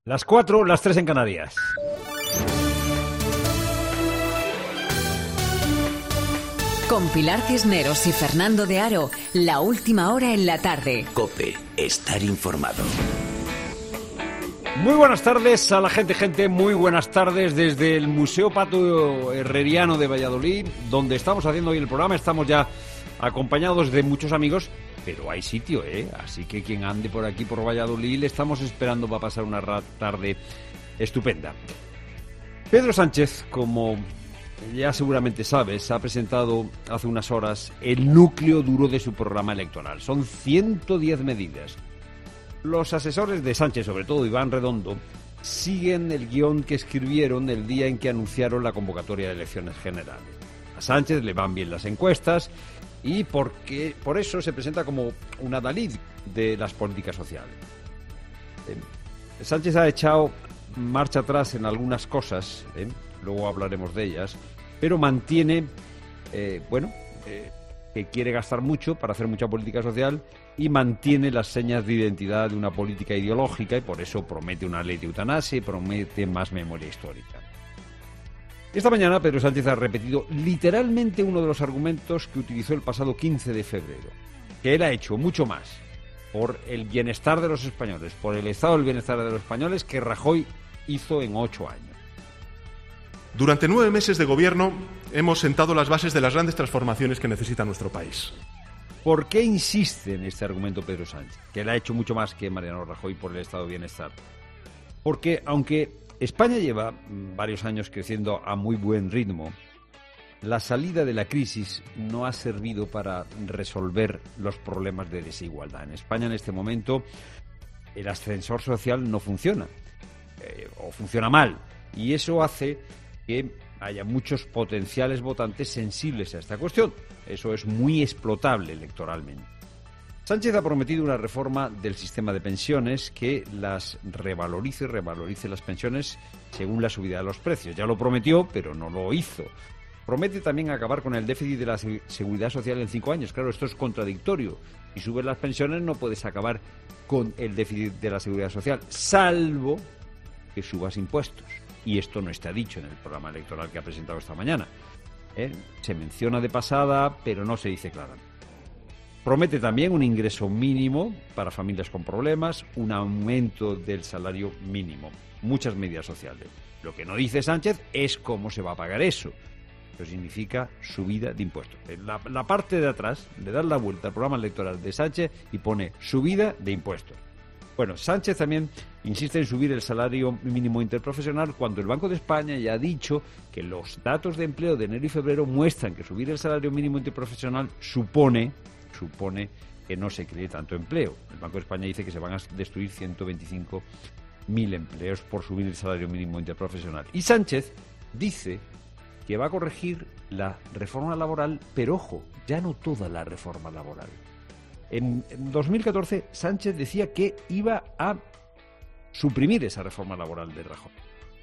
Las 4, las 3 en Canarias. Con Pilar Cisneros y Fernando de Aro, la última hora en la tarde. COPE, estar informado. Muy buenas tardes a la gente, muy buenas tardes desde el Museo Pato Herreriano de Valladolid, donde estamos haciendo hoy el programa. Estamos ya acompañados de muchos amigos, pero hay sitio, así que quien ande por aquí, por Valladolid, le estamos esperando para pasar una tarde estupenda. Pedro Sánchez, como ya seguramente sabes, ha presentado hace unas horas el núcleo duro de su programa electoral. Son 110 medidas. Los asesores de Sánchez, sobre todo Iván Redondo, siguen el guión que escribieron el día en que anunciaron la convocatoria de elecciones generales. A Sánchez le van bien las encuestas y por eso se presenta como un adalid de las políticas sociales. Sánchez ha echado marcha atrás en algunas cosas, luego hablaremos de ellas, pero mantiene, que quiere gastar mucho para hacer mucha política social y mantiene las señas de identidad de una política ideológica y por eso promete una ley de eutanasia y promete más memoria histórica. Esta mañana Pedro Sánchez ha repetido literalmente uno de los argumentos que utilizó el pasado 15 de febrero, que él ha hecho mucho más por el bienestar de los españoles, por el estado del bienestar de los españoles que Rajoy hizo en 8 años. Durante 9 meses de gobierno hemos sentado las bases de las grandes transformaciones que necesita nuestro país. ¿Por qué insiste en este argumento Pedro Sánchez? Que él ha hecho mucho más que Mariano Rajoy por el estado de bienestar. Porque aunque España lleva varios años creciendo a muy buen ritmo, la salida de la crisis no ha servido para resolver los problemas de desigualdad. En España en este momento el ascensor social no funciona, o funciona mal, y eso hace que haya muchos potenciales votantes sensibles a esta cuestión. Eso es muy explotable electoralmente. Sánchez ha prometido una reforma del sistema de pensiones que las revalorice las pensiones según la subida de los precios. Ya lo prometió, pero no lo hizo. Promete también acabar con el déficit de la seguridad social en 5 años. Claro, esto es contradictorio. Si subes las pensiones no puedes acabar con el déficit de la seguridad social, salvo que subas impuestos. Y esto no está dicho en el programa electoral que ha presentado esta mañana. Se menciona de pasada, pero no se dice claramente. Promete también un ingreso mínimo para familias con problemas, un aumento del salario mínimo, muchas medidas sociales. Lo que no dice Sánchez es cómo se va a pagar eso. Eso significa subida de impuestos. La parte de atrás le dan la vuelta al programa electoral de Sánchez y pone subida de impuestos. Bueno, Sánchez también insiste en subir el salario mínimo interprofesional cuando el Banco de España ya ha dicho que los datos de empleo de enero y febrero muestran que subir el salario mínimo interprofesional supone que no se cree tanto empleo. El Banco de España dice que se van a destruir 125.000 empleos por subir el salario mínimo interprofesional. Y Sánchez dice que va a corregir la reforma laboral, pero ojo, ya no toda la reforma laboral. En 2014 Sánchez decía que iba a suprimir esa reforma laboral de Rajoy.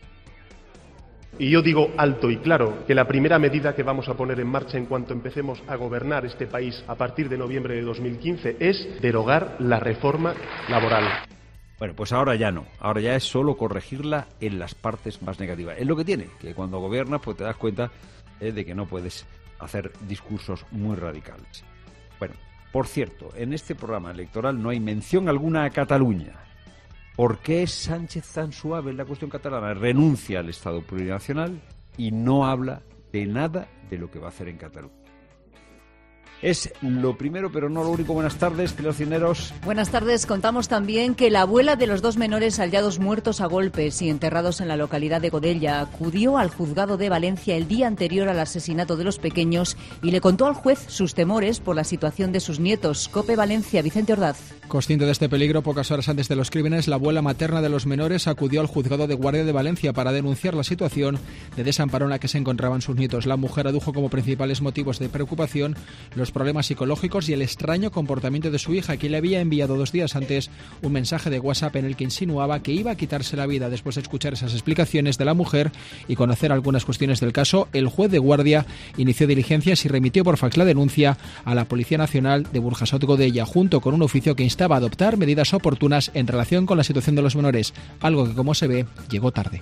Y yo digo alto y claro que la primera medida que vamos a poner en marcha en cuanto empecemos a gobernar este país a partir de noviembre de 2015 es derogar la reforma laboral. Bueno, pues ahora ya no. Ahora ya es solo corregirla en las partes más negativas. Es lo que tiene, que cuando gobiernas pues te das cuenta de que no puedes hacer discursos muy radicales. Bueno, por cierto, en este programa electoral no hay mención alguna a Cataluña. ¿Por qué es Sánchez tan suave en la cuestión catalana? Renuncia al Estado plurinacional y no habla de nada de lo que va a hacer en Cataluña. Es lo primero, pero no lo único. Buenas tardes, Pilar Cisneros. Buenas tardes. Contamos también que la abuela de los 2 menores hallados muertos a golpes y enterrados en la localidad de Godella acudió al juzgado de Valencia el día anterior al asesinato de los pequeños y le contó al juez sus temores por la situación de sus nietos. COPE Valencia, Vicente Ordaz. Consciente de este peligro, pocas horas antes de los crímenes, la abuela materna de los menores acudió al juzgado de guardia de Valencia para denunciar la situación de desamparo en la que se encontraban sus nietos. La mujer adujo como principales motivos de preocupación los los problemas psicológicos y el extraño comportamiento de su hija, que le había enviado 2 días antes un mensaje de WhatsApp en el que insinuaba que iba a quitarse la vida. Después de escuchar esas explicaciones de la mujer y conocer algunas cuestiones del caso, el juez de guardia inició diligencias y remitió por fax la denuncia a la Policía Nacional de Burjasot Godella, junto con un oficio que instaba a adoptar medidas oportunas en relación con la situación de los menores, algo que, como se ve, llegó tarde.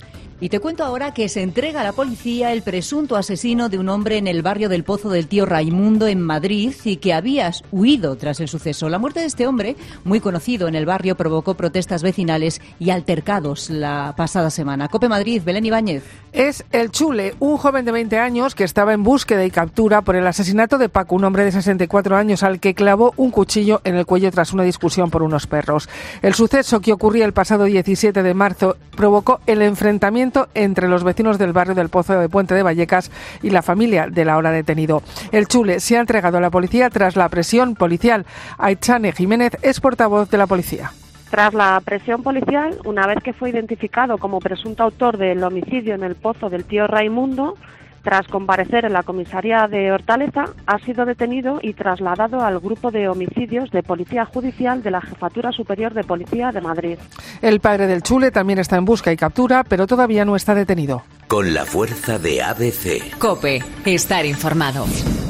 Y te cuento ahora que se entrega a la policía el presunto asesino de un hombre en el barrio del Pozo del Tío Raimundo en Madrid y que había huido tras el suceso. La muerte de este hombre, muy conocido en el barrio, provocó protestas vecinales y altercados la pasada semana. COPE Madrid, Belén Ibáñez. Es el Chule, un joven de 20 años que estaba en búsqueda y captura por el asesinato de Paco, un hombre de 64 años al que clavó un cuchillo en el cuello tras una discusión por unos perros. El suceso, que ocurría el pasado 17 de marzo, provocó el enfrentamiento entre los vecinos del barrio del Pozo de Puente de Vallecas y la familia del ahora detenido. El Chule se ha entregado a la policía tras la presión policial. Aitzane Jiménez es portavoz de la policía. Tras la presión policial, una vez que fue identificado como presunto autor del homicidio en el Pozo del Tío Raimundo, tras comparecer en la comisaría de Hortaleza, ha sido detenido y trasladado al grupo de homicidios de Policía Judicial de la Jefatura Superior de Policía de Madrid. El padre del Chule también está en busca y captura, pero todavía no está detenido. Con la fuerza de ABC. COPE, estar informado.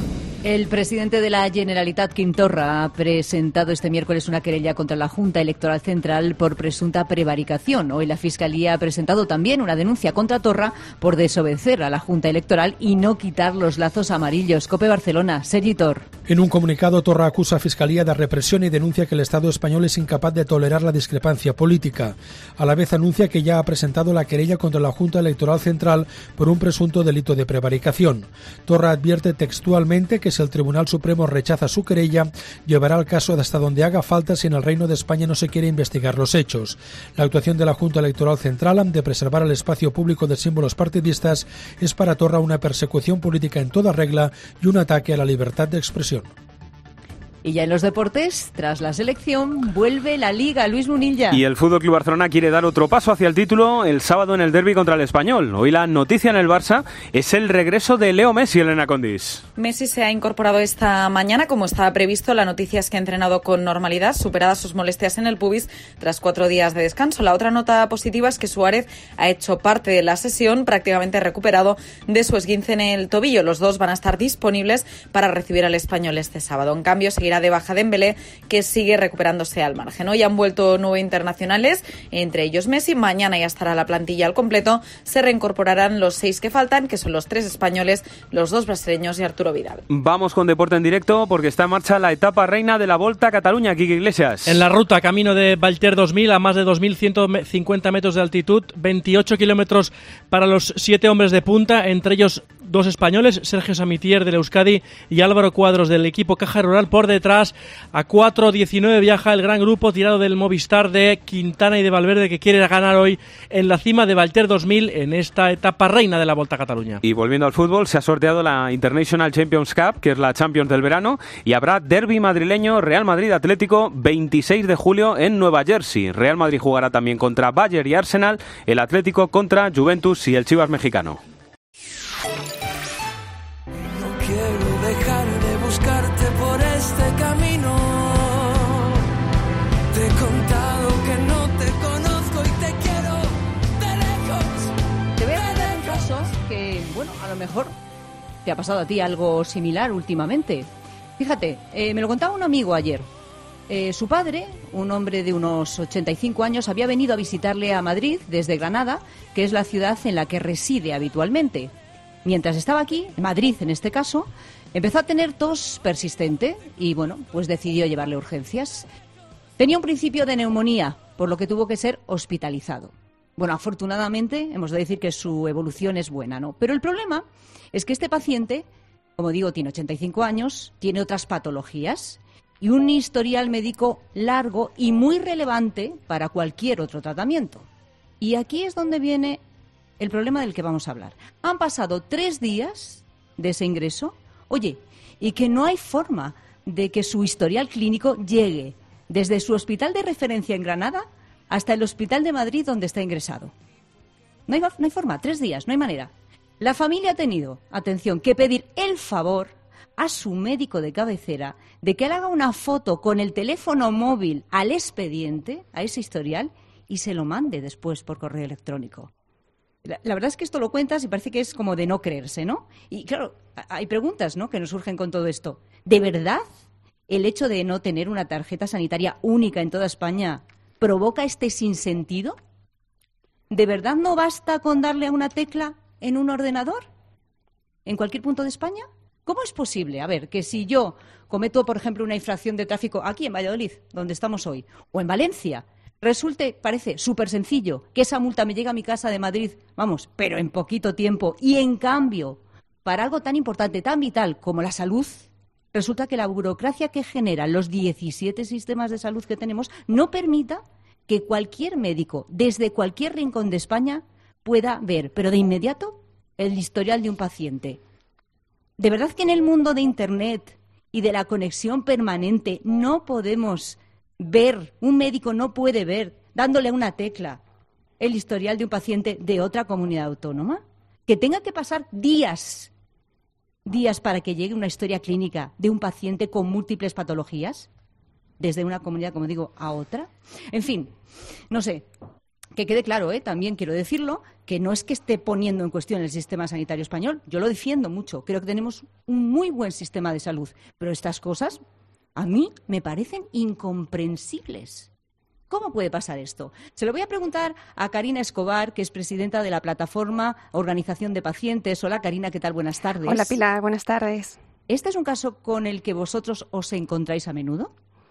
El presidente de la Generalitat, Quim Torra, ha presentado este miércoles una querella contra la Junta Electoral Central por presunta prevaricación. Hoy la Fiscalía ha presentado también una denuncia contra Torra por desobedecer a la Junta Electoral y no quitar los lazos amarillos. COPE Barcelona, Sergi Tor. En un comunicado, Torra acusa a Fiscalía de represión y denuncia que el Estado español es incapaz de tolerar la discrepancia política. A la vez anuncia que ya ha presentado la querella contra la Junta Electoral Central por un presunto delito de prevaricación. Torra advierte textualmente que si el Tribunal Supremo rechaza su querella, llevará el caso hasta donde haga falta si en el Reino de España no se quiere investigar los hechos. La actuación de la Junta Electoral Central de preservar el espacio público de símbolos partidistas es para Torra una persecución política en toda regla y un ataque a la libertad de expresión. Y ya en los deportes, tras la selección, vuelve la Liga. Luis Munilla. Y el FC Barcelona quiere dar otro paso hacia el título el sábado en el derbi contra el Español. Hoy la noticia en el Barça es el regreso de Leo Messi, Elena Condis. Messi se ha incorporado esta mañana, como estaba previsto. La noticia es que ha entrenado con normalidad, superadas sus molestias en el pubis tras 4 días de descanso. La otra nota positiva es que Suárez ha hecho parte de la sesión, prácticamente recuperado de su esguince en el tobillo. Los dos van a estar disponibles para recibir al Español este sábado. En cambio, seguirá de baja Dembélé, que sigue recuperándose al margen. Hoy han vuelto 9 internacionales, entre ellos Messi. Mañana ya estará la plantilla al completo. Se reincorporarán los 6 que faltan, que son los 3 españoles, los 2 brasileños y Arturo Vidal. Vamos con deporte en directo porque está en marcha la etapa reina de la Volta a Cataluña. Quique Iglesias. En la ruta camino de Valter 2000 a más de 2.150 metros de altitud, 28 kilómetros para los 7 hombres de punta, entre ellos 2 españoles, Sergio Samitier del Euskadi y Álvaro Cuadros del equipo Caja Rural. Por detrás, a 4:19 viaja el gran grupo tirado del Movistar de Quintana y de Valverde, que quiere ganar hoy en la cima de Valter 2000 en esta etapa reina de la Volta a Cataluña. Y volviendo al fútbol, se ha sorteado la International Champions Cup, que es la Champions del verano, y habrá derbi madrileño Real Madrid-Atlético 26 de julio en Nueva Jersey. Real Madrid jugará también contra Bayern y Arsenal, el Atlético contra Juventus y el Chivas mexicano. Quiero dejar de buscarte por este camino. Te he contado que no te conozco y te quiero de lejos. Te voy a contar un caso que, bueno, a lo mejor te ha pasado a ti algo similar últimamente. Fíjate, me lo contaba un amigo ayer. Su padre, un hombre de unos 85 años, había venido a visitarle a Madrid desde Granada, que es la ciudad en la que reside habitualmente. Mientras estaba aquí, en Madrid en este caso, empezó a tener tos persistente y, bueno, pues decidió llevarle urgencias. Tenía un principio de neumonía, por lo que tuvo que ser hospitalizado. Bueno, afortunadamente, hemos de decir que su evolución es buena, ¿no? Pero el problema es que este paciente, como digo, tiene 85 años, tiene otras patologías y un historial médico largo y muy relevante para cualquier otro tratamiento. Y aquí es donde viene el problema del que vamos a hablar. Han pasado 3 días de ese ingreso, oye, y que no hay forma de que su historial clínico llegue desde su hospital de referencia en Granada hasta el hospital de Madrid donde está ingresado. No hay forma, 3 días, no hay manera. La familia ha tenido, atención, que pedir el favor a su médico de cabecera de que él haga una foto con el teléfono móvil al expediente, a ese historial, y se lo mande después por correo electrónico. La verdad es que esto lo cuentas y parece que es como de no creerse, ¿no? Y claro, hay preguntas, ¿no?, que nos surgen con todo esto. ¿De verdad el hecho de no tener una tarjeta sanitaria única en toda España provoca este sinsentido? ¿De verdad no basta con darle a una tecla en un ordenador en cualquier punto de España? ¿Cómo es posible? A ver, que si yo cometo, por ejemplo, una infracción de tráfico aquí en Valladolid, donde estamos hoy, o en Valencia, parece súper sencillo que esa multa me llegue a mi casa de Madrid, vamos, pero en poquito tiempo, y en cambio, para algo tan importante, tan vital como la salud, resulta que la burocracia que generan los 17 sistemas de salud que tenemos no permita que cualquier médico, desde cualquier rincón de España, pueda ver, pero de inmediato, el historial de un paciente. ¿De verdad que en el mundo de Internet y de la conexión permanente no podemos ver, un médico no puede ver, dándole a una tecla, el historial de un paciente de otra comunidad autónoma? Que tenga que pasar días para que llegue una historia clínica de un paciente con múltiples patologías, desde una comunidad, como digo, a otra. En fin, no sé, que quede claro, también quiero decirlo, que no es que esté poniendo en cuestión el sistema sanitario español, yo lo defiendo mucho, creo que tenemos un muy buen sistema de salud, pero estas cosas a mí me parecen incomprensibles. ¿Cómo puede pasar esto? Se lo voy a preguntar a Karina Escobar, que es presidenta de la plataforma Organización de Pacientes. Hola, Karina, ¿qué tal? Buenas tardes. Hola, Pilar, buenas tardes. ¿Este es un caso con el que vosotros os encontráis a menudo?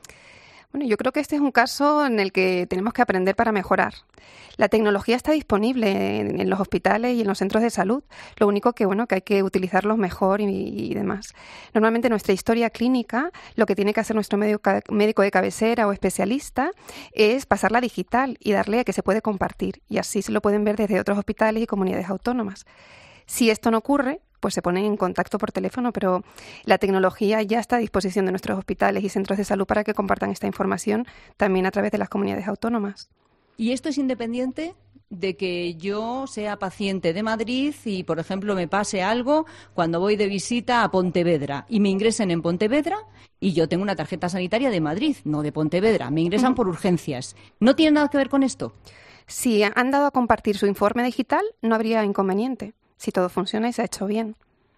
Bueno, yo creo que este es un caso en el que tenemos que aprender para mejorar. La tecnología está disponible en los hospitales y en los centros de salud. Lo único que, que hay que utilizarlos mejor y demás. Normalmente nuestra historia clínica, lo que tiene que hacer nuestro médico de cabecera o especialista es pasarla digital y darle a que se puede compartir. Y así se lo pueden ver desde otros hospitales y comunidades autónomas. Si esto no ocurre, pues se ponen en contacto por teléfono, pero la tecnología ya está a disposición de nuestros hospitales y centros de salud para que compartan esta información también a través de las comunidades autónomas. ¿Y esto es independiente de que yo sea paciente de Madrid y, por ejemplo, me pase algo cuando voy de visita a Pontevedra y me ingresen en Pontevedra y yo tengo una tarjeta sanitaria de Madrid, no de Pontevedra, me ingresan por urgencias? ¿No tiene nada que ver con esto? Si han dado a compartir su informe digital, no habría inconveniente. Si todo funciona y se ha hecho bien.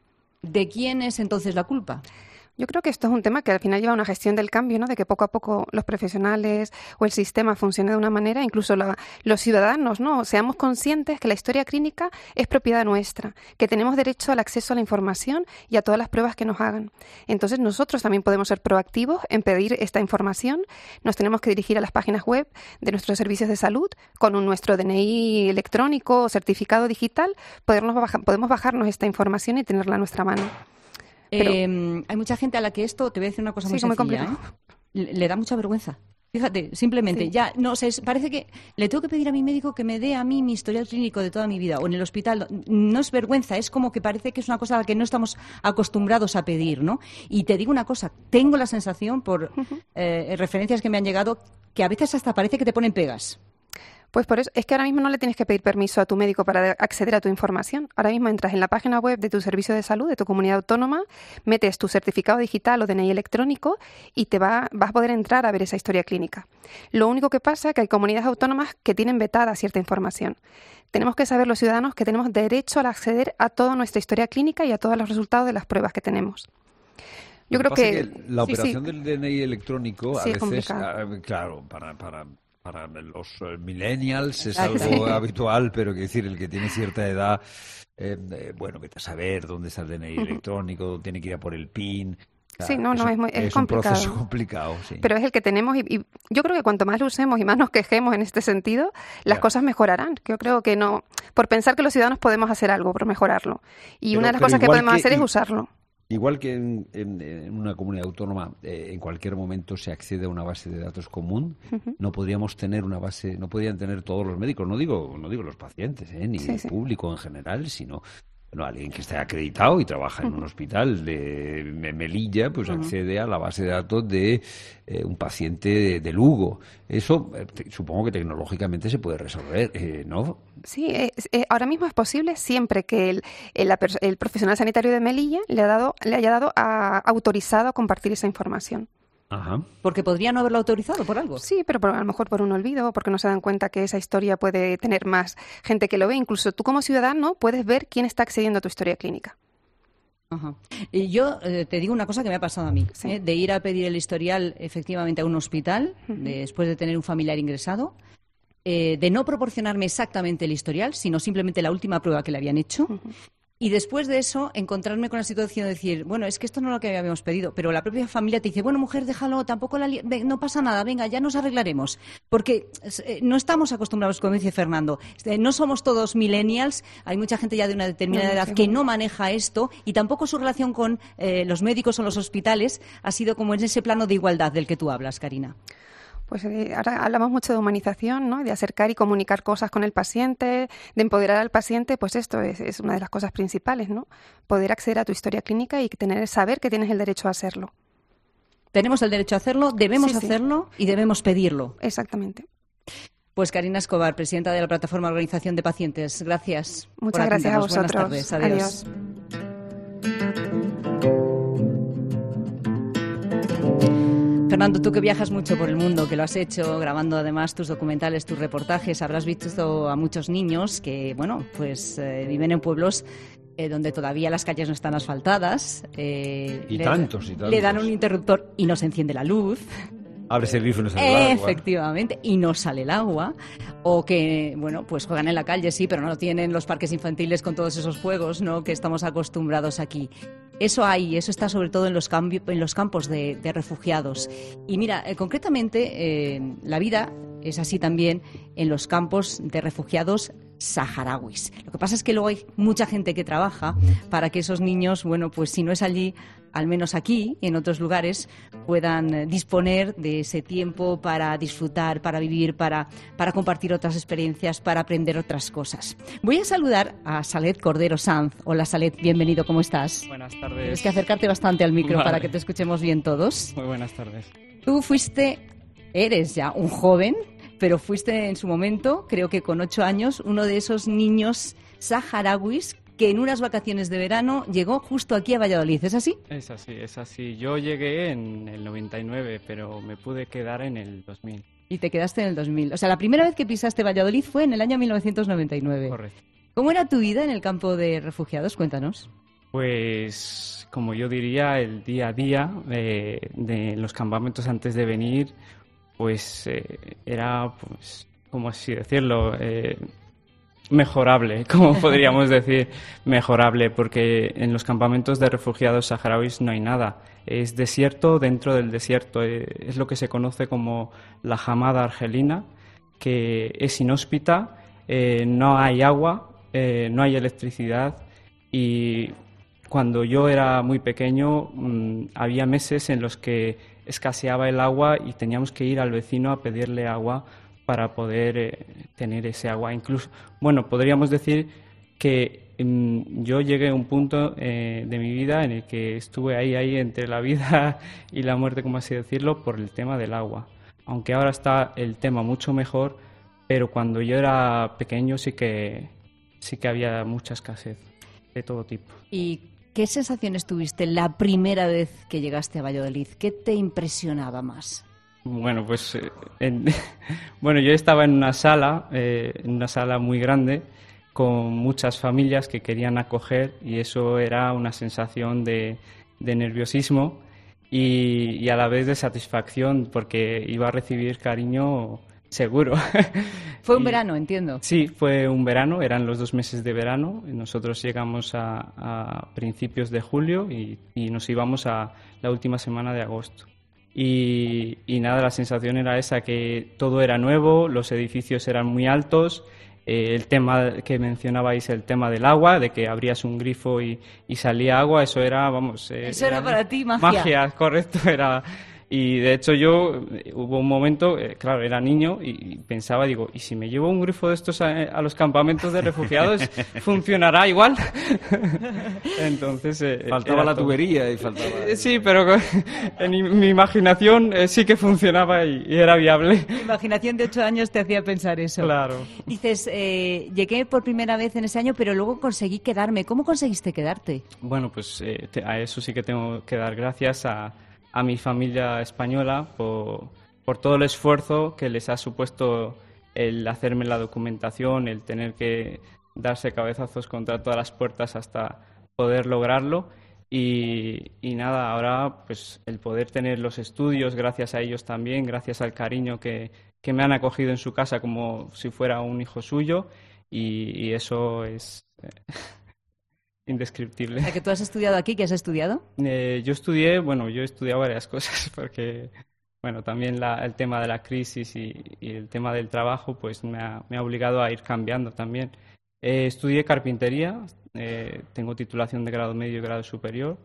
¿De quién es entonces la culpa? Yo creo que esto es un tema que al final lleva a una gestión del cambio, ¿no? De que poco a poco los profesionales o el sistema funcione de una manera, incluso los ciudadanos, ¿no? Seamos conscientes que la historia clínica es propiedad nuestra, que tenemos derecho al acceso a la información y a todas las pruebas que nos hagan. Entonces nosotros también podemos ser proactivos en pedir esta información. Nos tenemos que dirigir a las páginas web de nuestros servicios de salud con nuestro DNI electrónico o certificado digital. Podemos bajarnos esta información y tenerla a nuestra mano. Pero hay mucha gente a la que esto, te voy a decir una cosa muy sencilla, le da mucha vergüenza. Fíjate, simplemente, parece que le tengo que pedir a mi médico que me dé a mí mi historial clínico de toda mi vida, o en el hospital. No es vergüenza, es como que parece que es una cosa a la que no estamos acostumbrados a pedir, ¿no? Y te digo una cosa, tengo la sensación, por referencias que me han llegado, que a veces hasta parece que te ponen pegas. Pues por eso, es que ahora mismo no le tienes que pedir permiso a tu médico para acceder a tu información. Ahora mismo entras en la página web de tu servicio de salud, de tu comunidad autónoma, metes tu certificado digital o DNI electrónico y vas a poder entrar a ver esa historia clínica. Lo único que pasa es que hay comunidades autónomas que tienen vetada cierta información. Tenemos que saber los ciudadanos que tenemos derecho a acceder a toda nuestra historia clínica y a todos los resultados de las pruebas que tenemos. Yo creo que la operación del DNI electrónico a veces, claro, para los millennials es algo habitual, pero que decir, el que tiene cierta edad, vete a saber dónde está el DNI electrónico, tiene que ir a por el PIN. Sí, es complicado. Un proceso complicado, sí. Pero es el que tenemos y yo creo que cuanto más lo usemos y más nos quejemos en este sentido, las cosas mejorarán. Yo creo que no, por pensar que los ciudadanos podemos hacer algo por mejorarlo. Y una de las cosas que podemos hacer es usarlo. Igual que en una comunidad autónoma en cualquier momento se accede a una base de datos común, no podríamos tener una base, no podrían tener todos los médicos, no digo los pacientes, ni el público en general, sino bueno, alguien que esté acreditado y trabaja en un hospital de Melilla, pues accede a la base de datos de un paciente de Lugo. Eso supongo que tecnológicamente se puede resolver, ¿no? Sí, ahora mismo es posible siempre que el profesional sanitario de Melilla le haya dado autorizado a compartir esa información. Ajá. Porque podría no haberlo autorizado por algo. Sí, pero a lo mejor por un olvido, porque no se dan cuenta que esa historia puede tener más gente que lo ve. Incluso tú como ciudadano puedes ver quién está accediendo a tu historia clínica. Ajá. Y yo te digo una cosa que me ha pasado a mí, de ir a pedir el historial efectivamente a un hospital, después de tener un familiar ingresado, de no proporcionarme exactamente el historial, sino simplemente la última prueba que le habían hecho. Y después de eso, encontrarme con la situación de decir, bueno, es que esto no es lo que habíamos pedido, pero la propia familia te dice, bueno, mujer, déjalo, tampoco no pasa nada, venga, ya nos arreglaremos. Porque no estamos acostumbrados, como dice Fernando, no somos todos millennials, hay mucha gente ya de una determinada edad que no maneja esto y tampoco su relación con los médicos o los hospitales ha sido como en ese plano de igualdad del que tú hablas, Karina. Pues ahora hablamos mucho de humanización, ¿no? De acercar y comunicar cosas con el paciente, de empoderar al paciente, pues esto es una de las cosas principales, ¿no? Poder acceder a tu historia clínica y saber que tienes el derecho a hacerlo. Tenemos el derecho a hacerlo, debemos hacerlo y debemos pedirlo. Exactamente. Pues Karina Escobar, presidenta de la Plataforma Organización de Pacientes, gracias. Muchas gracias a vosotros. Buenas tardes. Adiós. Fernando, tú que viajas mucho por el mundo, que lo has hecho grabando además tus documentales, tus reportajes, habrás visto a muchos niños que, bueno, pues viven en pueblos donde todavía las calles no están asfaltadas. Tantos. Le dan un interruptor y no se enciende la luz. Abres el grifo y no sale el agua. Efectivamente, y no sale el agua. O que, bueno, pues juegan en la calle, sí, pero no tienen los parques infantiles con todos esos juegos, ¿no?, que estamos acostumbrados aquí. Eso está sobre todo en los campos de refugiados. Y mira, concretamente, la vida es así también en los campos de refugiados saharauis. Lo que pasa es que luego hay mucha gente que trabaja para que esos niños, bueno, pues si no es allí, al menos aquí, en otros lugares, puedan disponer de ese tiempo para disfrutar, para vivir, para compartir otras experiencias, para aprender otras cosas. Voy a saludar a Salet Cordero Sanz. Hola, Salet, bienvenido, ¿cómo estás? Buenas tardes. Tienes que acercarte bastante al micro para que te escuchemos bien todos. Muy buenas tardes. Tú eres ya un joven, pero fuiste en su momento, creo que con 8 años, uno de esos niños saharauis que en unas vacaciones de verano llegó justo aquí a Valladolid, ¿es así? Es así. Yo llegué en el 99, pero me pude quedar en el 2000. Y te quedaste en el 2000. O sea, la primera vez que pisaste Valladolid fue en el año 1999. Correcto. ¿Cómo era tu vida en el campo de refugiados? Cuéntanos. Pues, como yo diría, el día a día de los campamentos antes de venir, pues era, pues, ¿cómo así decirlo?, mejorable, como podríamos decir, mejorable, porque en los campamentos de refugiados saharauis no hay nada. Es desierto dentro del desierto. Es lo que se conoce como la Hamada argelina, que es inhóspita, no hay agua, no hay electricidad, y cuando yo era muy pequeño había meses en los que escaseaba el agua y teníamos que ir al vecino a pedirle agua para poder tener ese agua. Incluso, bueno, podríamos decir que yo llegué a un punto de mi vida en el que estuve ahí entre la vida y la muerte, como así decirlo, por el tema del agua. Aunque ahora está el tema mucho mejor, pero cuando yo era pequeño sí que había mucha escasez de todo tipo. ¿Y qué sensaciones tuviste la primera vez que llegaste a Valladolid? ¿Qué te impresionaba más? Bueno, pues yo estaba en una sala muy grande con muchas familias que querían acoger, y eso era una sensación de nerviosismo y a la vez de satisfacción, porque iba a recibir cariño seguro. Fue un verano, entiendo. Sí, fue un verano, eran los 2 meses de verano. Nosotros llegamos a principios de julio y nos íbamos a la última semana de agosto. Y nada, la sensación era esa, que todo era nuevo, los edificios eran muy altos, el tema que mencionabais, el tema del agua, de que abrías un grifo y salía agua, eso era, vamos... eso era para ti magia. Magia, correcto, Y de hecho yo, hubo un momento, claro, era niño y pensaba, digo, ¿y si me llevo un grifo de estos a los campamentos de refugiados, funcionará igual? Entonces... faltaba la tubería y faltaba... sí, pero en mi imaginación sí que funcionaba y era viable. Mi imaginación de 8 años te hacía pensar eso. Claro. Dices, llegué por primera vez en ese año, pero luego conseguí quedarme. ¿Cómo conseguiste quedarte? Bueno, pues a eso sí que tengo que dar gracias a mi familia española por todo el esfuerzo que les ha supuesto el hacerme la documentación, el tener que darse cabezazos contra todas las puertas hasta poder lograrlo. Y nada, ahora pues el poder tener los estudios gracias a ellos también, gracias al cariño que me han acogido en su casa como si fuera un hijo suyo, y eso es indescriptible. O sea, que tú has estudiado aquí, ¿qué has estudiado? Yo he estudiado varias cosas porque, bueno, también el tema de la crisis y el tema del trabajo pues me ha obligado a ir cambiando también. Estudié carpintería, tengo titulación de grado medio y grado superior,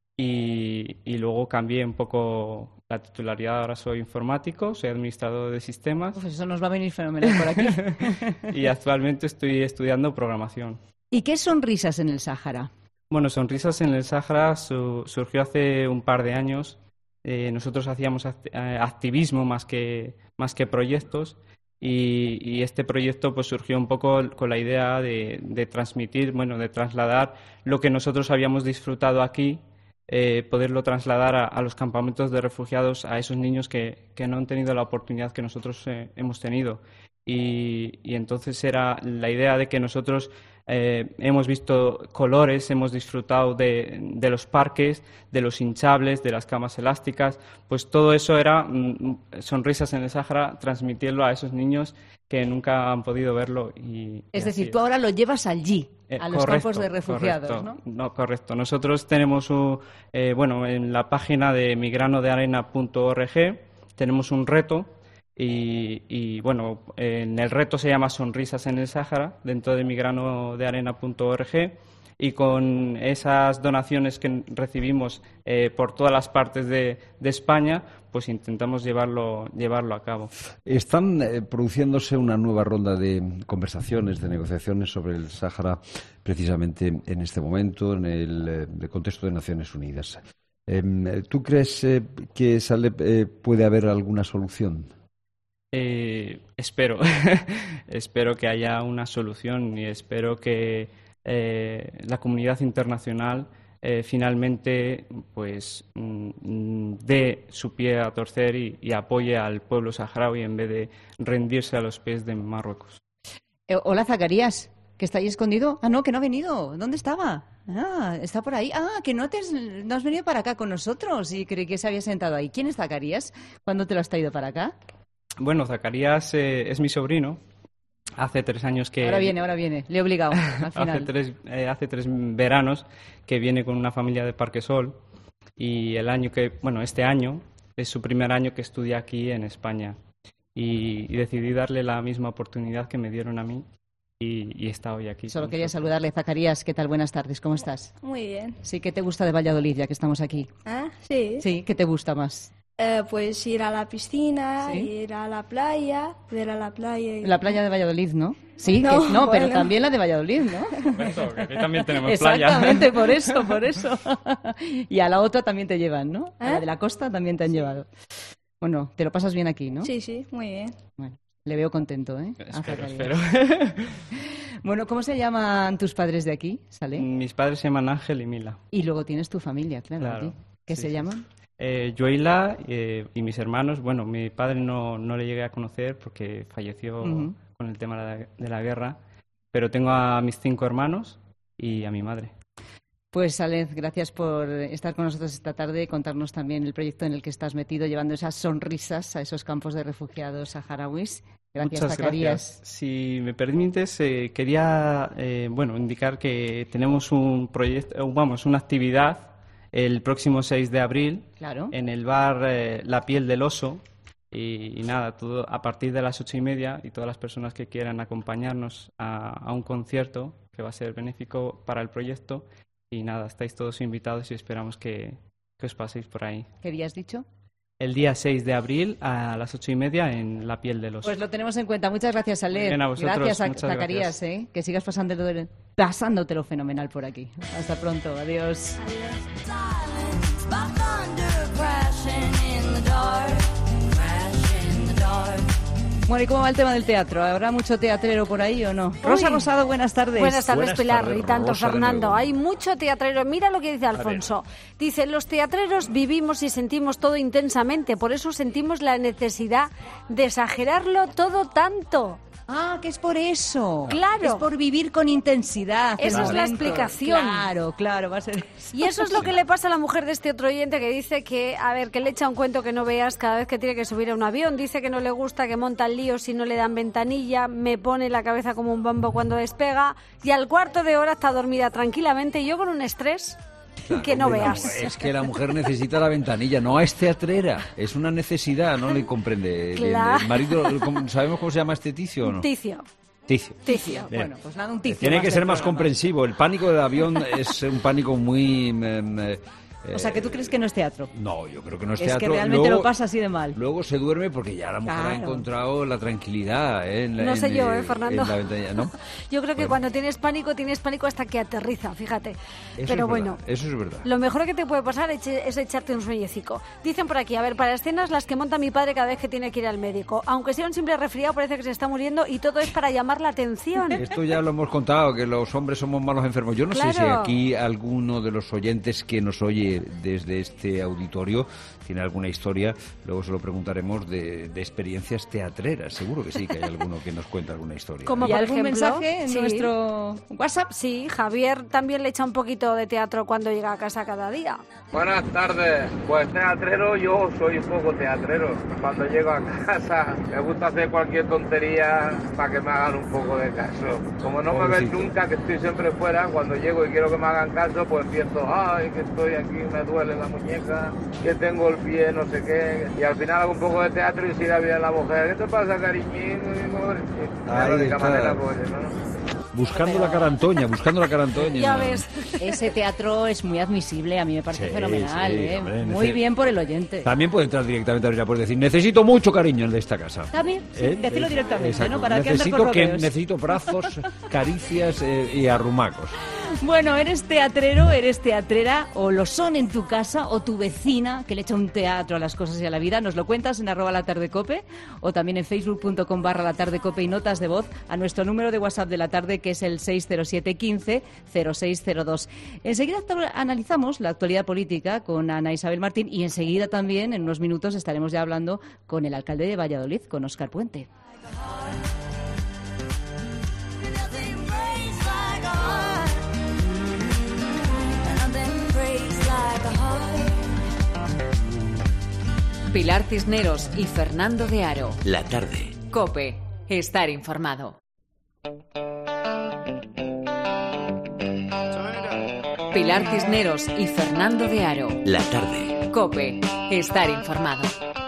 y luego cambié un poco la titularidad, ahora soy informático, soy administrador de sistemas. Uf, eso nos va a venir fenomenal por aquí. Y actualmente estoy estudiando programación. ¿Y qué es Sonrisas en el Sáhara? Bueno, Sonrisas en el Sáhara surgió hace un par de años. Nosotros hacíamos activismo más que proyectos, y este proyecto pues surgió un poco con la idea de transmitir, de trasladar lo que nosotros habíamos disfrutado aquí, poderlo trasladar a los campamentos de refugiados, a esos niños que no han tenido la oportunidad que nosotros hemos tenido. Y entonces era la idea de que nosotros hemos visto colores, hemos disfrutado de los parques, de los hinchables, de las camas elásticas, pues todo eso era Sonrisas en el Sáhara, transmitirlo a esos niños que nunca han podido verlo. Es decir, tú ahora lo llevas allí, a los campos de refugiados, correcto, ¿no? Correcto. Nosotros tenemos, en la página de migranodearena.org tenemos un reto. Y en el reto se llama Sonrisas en el Sáhara, dentro de migranodearena.org, y con esas donaciones que recibimos por todas las partes de España, pues intentamos llevarlo a cabo. Están produciéndose una nueva ronda de conversaciones, de negociaciones sobre el Sáhara, precisamente en este momento, en el contexto de Naciones Unidas. ¿Tú crees que puede haber alguna solución? Espero que haya una solución, y espero que la comunidad internacional finalmente pues dé su pie a torcer y apoye al pueblo saharaui en vez de rendirse a los pies de Marruecos. Hola, Zacarías, ¿que está ahí escondido? Ah, no, que no ha venido. ¿Dónde estaba? Ah, está por ahí. Ah, que no has venido para acá con nosotros y creí que se había sentado ahí. ¿Quién es Zacarías? ¿Cuándo te lo has traído para acá? Bueno, Zacarías es mi sobrino. Hace 3 años que... Ahora viene. Le he obligado, al final. hace tres veranos que viene con una familia de Parquesol, y este año es su primer año que estudia aquí en España. Y decidí darle la misma oportunidad que me dieron a mí, y está hoy aquí. Solo quería saludarle. Zacarías, ¿qué tal? Buenas tardes, ¿cómo estás? Muy bien. Sí, ¿qué te gusta de Valladolid, ya que estamos aquí? Ah, sí. Sí, ¿qué te gusta más? Pues ir a la piscina, ¿Sí? ir a la playa, ver a la playa. La playa de Valladolid, ¿no? Sí, No, pero bueno. también la de Valladolid, ¿no? Eso, que aquí también tenemos playa. Exactamente, por eso. Y a la otra también te llevan, ¿no? A la de la costa también te han llevado. Bueno, te lo pasas bien aquí, ¿no? Sí, muy bien. Bueno, le veo contento, ¿eh? Espero. Bueno, ¿cómo se llaman tus padres de aquí, Saleh? Mis padres se llaman Ángel y Mila. Y luego tienes tu familia, claro. Aquí. ¿Qué se llaman? Yoila y mis hermanos. Bueno, mi padre no le llegué a conocer porque falleció con el tema de la guerra, pero tengo a mis 5 hermanos y a mi madre. Pues Saleh, gracias por estar con nosotros esta tarde y contarnos también el proyecto en el que estás metido, llevando esas sonrisas a esos campos de refugiados saharauis. Gracias, Muchas Zacarías. gracias. Si me permites, quería indicar que tenemos un proyecto, una actividad el próximo 6 de abril, claro, en el bar La Piel del Oso, y nada, todo a partir de las 8:30, y todas las personas que quieran acompañarnos a un concierto que va a ser benéfico para el proyecto, y nada, estáis todos invitados y esperamos que os paséis por ahí. ¿Qué día has dicho? el día 6 de abril a las 8:30 en La piel del oso. Pues lo tenemos en cuenta. Muchas gracias, Ale. Bien, a vosotros, gracias, muchas Zacarías. gracias. Que sigas pasándotelo fenomenal por aquí. Hasta pronto. Adiós. Bueno, ¿y cómo va el tema del teatro? ¿Habrá mucho teatrero por ahí o no? Rosa Rosado, buenas tardes. Buenas tardes, Pilar, tardes, y tanto Rosa, Fernando. Hay mucho teatrero. Mira lo que dice Alfonso. Dice, los teatreros vivimos y sentimos todo intensamente, por eso sentimos la necesidad de exagerarlo todo tanto. Ah, que es por eso. Claro. Es por vivir con intensidad. Esa es la Momento. explicación. Claro, va a ser eso. Y eso es lo que le pasa a la mujer de este otro oyente que dice que, a ver, que le echa un cuento que no veas cada vez que tiene que subir a un avión. Dice que no le gusta, que monta el lío si no le dan ventanilla, me pone la cabeza como un bombo cuando despega y al cuarto de hora está dormida tranquilamente y yo con un estrés que no veas. Es que la mujer necesita la ventanilla, no es teatrera, es una necesidad, no le comprende. Claro. El marido, ¿sabemos cómo se llama este Ticio o no? Ticio. Bien. Bueno, pues nada, un Ticio. Tiene que ser más programa. comprensivo. El pánico del avión es un pánico muy... O sea, que tú crees que no es teatro. No, yo creo que no es Es teatro. que realmente lo pasa así de mal. Luego se duerme porque ya la mujer ha Claro. encontrado la tranquilidad. No sé yo, Fernando. En la ventanilla, ¿no? Yo creo que Bueno. cuando tienes pánico hasta que aterriza, fíjate. Eso Pero es bueno, verdad, eso es verdad. lo mejor que te puede pasar es echarte un sueñecico. Dicen por aquí, a ver, para escenas las que monta mi padre cada vez que tiene que ir al médico. Aunque sea un simple resfriado, parece que se está muriendo y todo es para llamar la atención. Esto ya lo hemos contado, que los hombres somos malos enfermos. Yo no sé si Claro. aquí alguno de los oyentes que nos oye desde este auditorio tiene alguna historia, luego se lo preguntaremos de experiencias teatreras. Seguro que sí, que hay alguno que nos cuenta alguna historia. Como ¿Y por algún ejemplo, mensaje en sí. nuestro WhatsApp? Sí, Javier también le echa un poquito de teatro cuando llega a casa cada día. Buenas tardes, pues teatrero, yo soy un poco teatrero. Cuando llego a casa me gusta hacer cualquier tontería para que me hagan un poco de caso. Como no me ven nunca, que estoy siempre fuera, cuando llego y quiero que me hagan caso, pues empiezo, ay, que estoy aquí, me duele la muñeca, que tengo el pie, no sé qué. Y al final hago un poco de teatro y sigue bien la mujer. ¿Qué te pasa, cariñín? Ahí de está. qué manera, pues, ¿no? Buscando la carantoña. Ya ves. Ese teatro es muy admisible, a mí me parece Sí, fenomenal. sí, hombre, Muy bien por el oyente. También puede entrar directamente a puedes decir, necesito mucho cariño de esta casa. También, sí, decirlo directamente, Exacto. ¿no? ¿Para qué andar con rodeos? Necesito brazos, caricias y arrumacos. Bueno, ¿eres teatrero, eres teatrera o lo son en tu casa o tu vecina que le echa un teatro a las cosas y a la vida? Nos lo cuentas en @latardecope o también en facebook.com/latardecope y notas de voz a nuestro número de WhatsApp de la tarde que es el 607 15 0602. Enseguida analizamos la actualidad política con Ana Isabel Martín y enseguida también en unos minutos estaremos ya hablando con el alcalde de Valladolid, con Óscar Puente. Pilar Cisneros y Fernando de Aro. La tarde. COPE. Estar informado. Pilar Cisneros y Fernando de Aro. La tarde. COPE. Estar informado.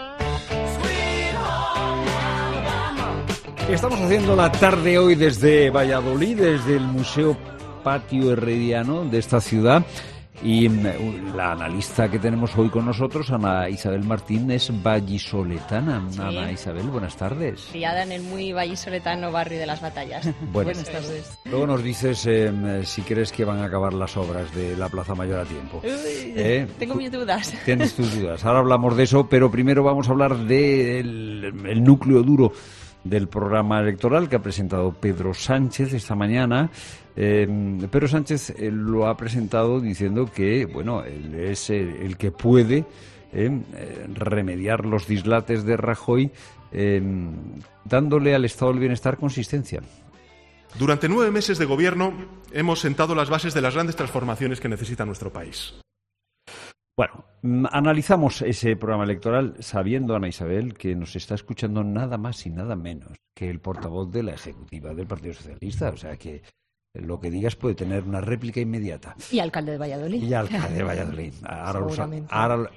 Estamos haciendo la tarde hoy desde Valladolid, desde el Museo Patio Herreriano de esta ciudad. Y la analista que tenemos hoy con nosotros, Ana Isabel Martín, es vallisoletana. Sí. Ana Isabel, buenas tardes. Criada en el muy vallisoletano barrio de las Batallas. Buenas tardes. Luego nos dices si crees que van a acabar las obras de la Plaza Mayor a tiempo. Tengo mis dudas. Tienes tus dudas. Ahora hablamos de eso, pero primero vamos a hablar del núcleo duro del programa electoral que ha presentado Pedro Sánchez esta mañana. Pedro Sánchez lo ha presentado diciendo que, bueno, él es el que puede remediar los dislates de Rajoy, dándole al estado del bienestar consistencia. Durante 9 meses de gobierno hemos sentado las bases de las grandes transformaciones que necesita nuestro país. Bueno, analizamos ese programa electoral sabiendo, Ana Isabel, que nos está escuchando nada más y nada menos que el portavoz de la ejecutiva del Partido Socialista. O sea que lo que digas puede tener una réplica inmediata. Y alcalde de Valladolid. Y alcalde de Valladolid.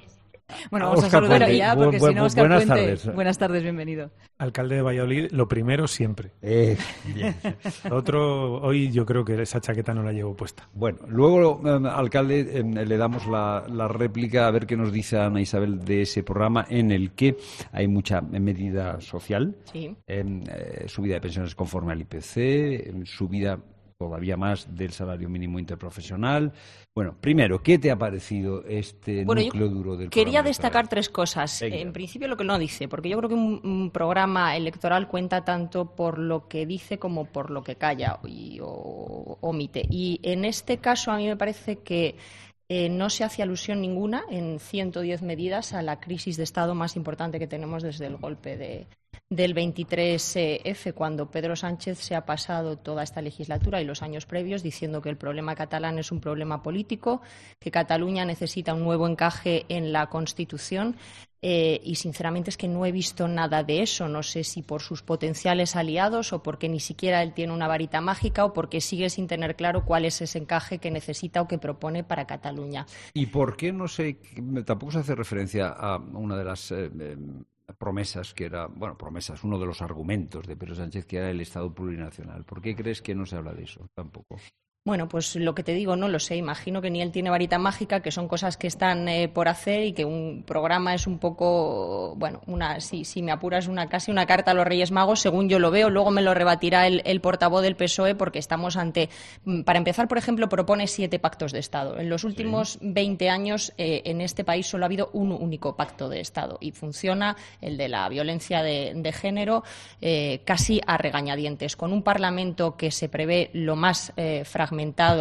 Bueno, vamos Óscar a saludar Puente. ya, porque si no, Óscar Buenas Puente. tardes. Buenas tardes, bienvenido. Alcalde de Valladolid, lo primero siempre. Bien. Lo otro, hoy yo creo que esa chaqueta no la llevo puesta. Bueno, luego, alcalde, le damos la réplica a ver qué nos dice Ana Isabel de ese programa en el que hay mucha medida social, Sí. Subida de pensiones conforme al IPC, subida todavía más del salario mínimo interprofesional. Bueno, primero, ¿qué te ha parecido este núcleo duro del Quería programa destacar tres cosas. Venga. En principio, lo que no dice, porque yo creo que un programa electoral cuenta tanto por lo que dice como por lo que calla o omite. Y en este caso, a mí me parece que no se hace alusión ninguna en 110 medidas a la crisis de Estado más importante que tenemos desde el golpe del 23F, cuando Pedro Sánchez se ha pasado toda esta legislatura y los años previos diciendo que el problema catalán es un problema político, que Cataluña necesita un nuevo encaje en la Constitución. Y sinceramente es que no he visto nada de eso. No sé si por sus potenciales aliados o porque ni siquiera él tiene una varita mágica o porque sigue sin tener claro cuál es ese encaje que necesita o que propone para Cataluña. ¿Y por qué no sé? Tampoco se hace referencia a una de las promesas que era, bueno, promesas, uno de los argumentos de Pedro Sánchez, que era el Estado plurinacional. ¿Por qué crees que no se habla de eso tampoco? Bueno, pues lo que te digo, no lo sé. Imagino que ni él tiene varita mágica, que son cosas que están por hacer y que un programa es un poco, bueno, si me apuras, casi una carta a los Reyes Magos, según yo lo veo. Luego me lo rebatirá el portavoz del PSOE, porque estamos ante, para empezar, por ejemplo, propone 7 pactos de Estado. En los últimos 20 años en este país solo ha habido un único pacto de Estado y funciona el de la violencia de género casi a regañadientes, con un Parlamento que se prevé lo más fragmentado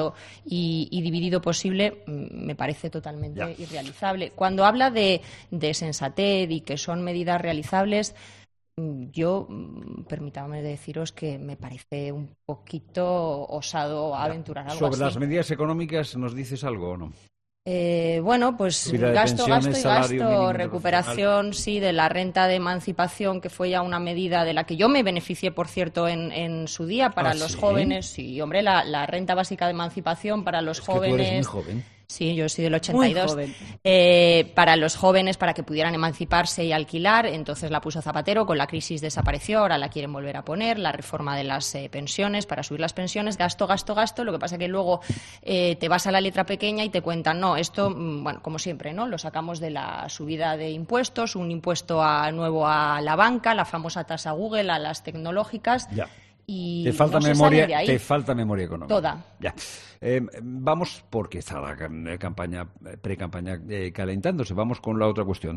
y dividido posible. Me parece totalmente irrealizable. Cuando habla de sensatez y que son medidas realizables, yo, permítame deciros que me parece un poquito osado aventurar algo Sobre así. las medidas económicas, ¿nos dices algo o no? Bueno, pues gasto y gasto, recuperación, sí, de la renta de emancipación, que fue ya una medida de la que yo me beneficié, por cierto, en su día para los jóvenes. Sí, hombre, la renta básica de emancipación para los jóvenes. Tú eres muy joven. Sí, yo soy del 82. Muy Para los jóvenes, para que pudieran emanciparse y alquilar, entonces la puso Zapatero, con la crisis desapareció, ahora la quieren volver a poner, la reforma de las pensiones, para subir las pensiones, gasto, lo que pasa que luego te vas a la letra pequeña y te cuentan, no, esto, bueno, como siempre, ¿no? Lo sacamos de la subida de impuestos, un impuesto nuevo a la banca, la famosa tasa Google, a las tecnológicas. Ya. Y Te falta no memoria, se sale de ahí. te falta memoria económica. Toda. Ya. Vamos, porque está la pre-campaña calentándose. Vamos con la otra cuestión.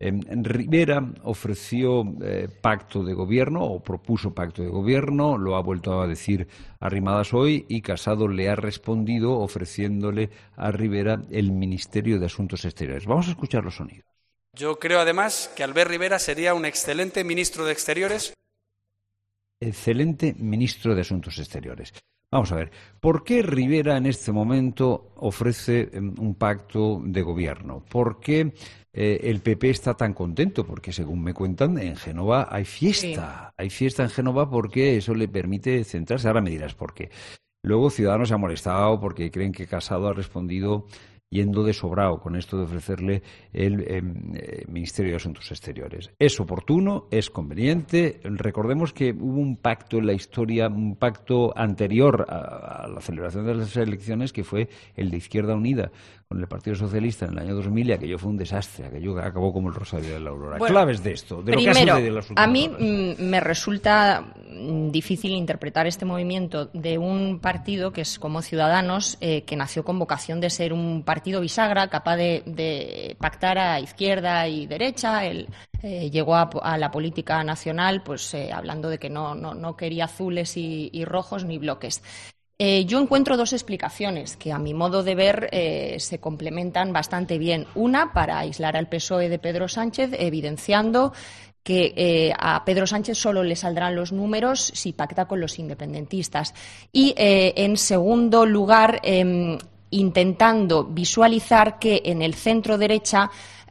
Rivera ofreció pacto de gobierno o propuso pacto de gobierno, lo ha vuelto a decir Arrimadas hoy, y Casado le ha respondido ofreciéndole a Rivera el Ministerio de Asuntos Exteriores. Vamos a escuchar los sonidos. Yo creo además que Albert Rivera sería un excelente ministro de Exteriores. Excelente ministro de Asuntos Exteriores. Vamos a ver, ¿por qué Rivera en este momento ofrece un pacto de gobierno? ¿Por qué el PP está tan contento? Porque, según me cuentan, en Génova hay fiesta. Sí. Hay fiesta en Génova porque eso le permite centrarse. Ahora me dirás por qué. Luego Ciudadanos se ha molestado porque creen que Casado ha respondido yendo de sobrado con esto de ofrecerle el Ministerio de Asuntos Exteriores. Es oportuno, es conveniente. Recordemos que hubo un pacto en la historia, un pacto anterior a la celebración de las elecciones, que fue el de Izquierda Unida con el Partido Socialista en el año 2000, y aquello fue un desastre, aquello acabó como el Rosario de la Aurora. Bueno, claves de esto, de primero, lo que ha sucedido en las últimas a mí horas. Me resulta difícil interpretar este movimiento de un partido que es como Ciudadanos, que nació con vocación de ser un partido bisagra, capaz de pactar a izquierda y derecha. Él llegó a la política nacional pues hablando de que no quería azules y rojos ni bloques. Yo encuentro dos explicaciones que, a mi modo de ver, se complementan bastante bien. Una, para aislar al PSOE de Pedro Sánchez, evidenciando que a Pedro Sánchez solo le saldrán los números si pacta con los independentistas. Y, en segundo lugar, intentando visualizar que en el centro-derecha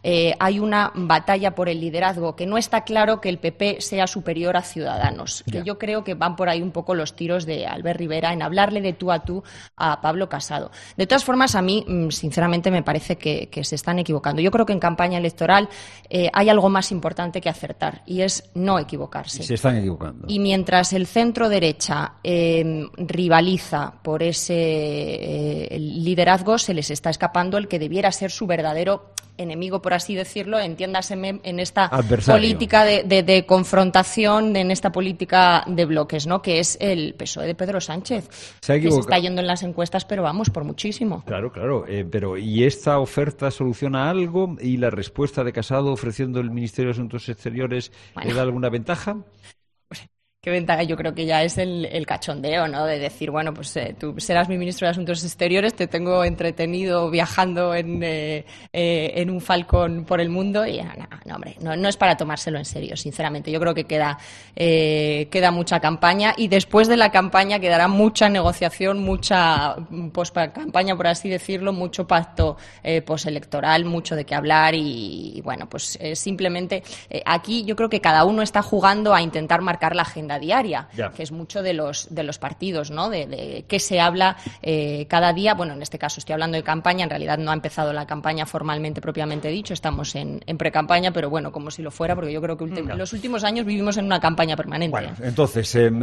hay una batalla por el liderazgo, que no está claro que el PP sea superior a Ciudadanos, que yo creo que van por ahí un poco los tiros de Albert Rivera en hablarle de tú a tú a Pablo Casado. De todas formas, a mí, sinceramente, me parece que se están equivocando. Yo creo que en campaña electoral hay algo más importante que acertar, y es no equivocarse. Se están equivocando. Y mientras el centro-derecha rivaliza por ese liderazgo, se les está escapando el que debiera ser su verdadero enemigo, por así decirlo, entiéndaseme, en esta política de confrontación, en esta política de bloques, ¿no? Que es el PSOE de Pedro Sánchez, que se está yendo en las encuestas, pero vamos, por muchísimo. Claro, pero ¿y esta oferta soluciona algo? ¿Y la respuesta de Casado ofreciendo el Ministerio de Asuntos Exteriores le da alguna ventaja? Qué ventaja, yo creo que ya es el cachondeo, ¿no? De decir, bueno, pues tú serás mi ministro de Asuntos Exteriores, te tengo entretenido viajando en un Falcon por el mundo y no, hombre, no es para tomárselo en serio, sinceramente. Yo creo que queda mucha campaña y después de la campaña quedará mucha negociación, mucha post-campaña, por así decirlo, mucho pacto postelectoral, mucho de qué hablar y bueno, pues simplemente aquí yo creo que cada uno está jugando a intentar marcar la agenda diaria, que es mucho de los partidos, ¿no? De qué se habla cada día. Bueno, en este caso estoy hablando de campaña, en realidad no ha empezado la campaña formalmente, propiamente dicho, estamos en pre-campaña, pero bueno, como si lo fuera, porque yo creo que en los últimos años vivimos en una campaña permanente. Bueno, entonces,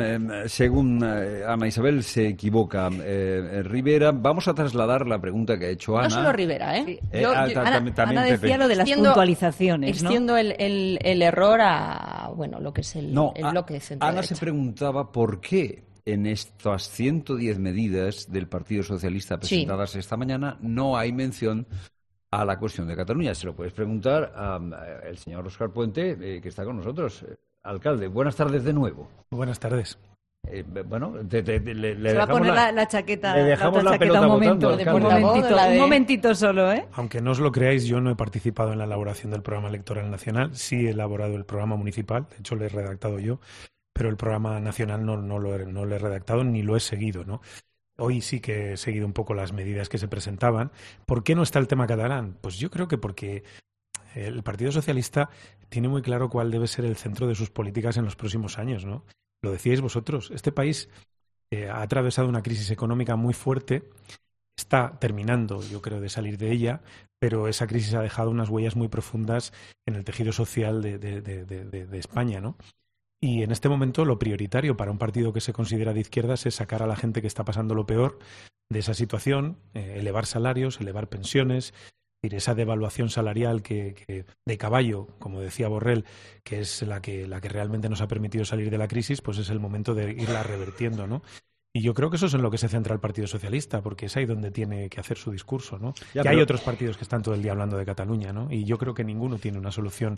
según Ana Isabel, se equivoca Rivera. Vamos a trasladar la pregunta que ha hecho Ana. No solo Rivera, ¿eh? Ana decía lo de las puntualizaciones, ¿no? Extiendo el error a, bueno, lo que es el bloque centro. Ana se preguntaba por qué en estas 110 medidas del Partido Socialista presentadas esta mañana no hay mención a la cuestión de Cataluña. Se lo puedes preguntar al señor Óscar Puente, que está con nosotros. Alcalde, buenas tardes de nuevo. Buenas tardes. Bueno, se va a poner la chaqueta. Le dejamos la pelota un momento, votando, un momentito solo, ¿eh? Aunque no os lo creáis, yo no he participado en la elaboración del programa electoral nacional. Sí he elaborado el programa municipal, de hecho lo he redactado yo, pero el programa nacional no lo he redactado ni lo he seguido, ¿no? Hoy sí que he seguido un poco las medidas que se presentaban. ¿Por qué no está el tema catalán? Pues yo creo que porque el Partido Socialista tiene muy claro cuál debe ser el centro de sus políticas en los próximos años, ¿no? Lo decíais vosotros, este país ha atravesado una crisis económica muy fuerte, está terminando, yo creo, de salir de ella, pero esa crisis ha dejado unas huellas muy profundas en el tejido social de España, ¿no? Y en este momento lo prioritario para un partido que se considera de izquierdas es sacar a la gente que está pasando lo peor de esa situación, elevar salarios, elevar pensiones, esa devaluación salarial que de caballo, como decía Borrell, que es la que realmente nos ha permitido salir de la crisis, pues es el momento de irla revertiendo, ¿no? Y yo creo que eso es en lo que se centra el Partido Socialista, porque es ahí donde tiene que hacer su discurso, ¿no? Ya hay otros partidos que están todo el día hablando de Cataluña, ¿no? Y yo creo que ninguno tiene una solución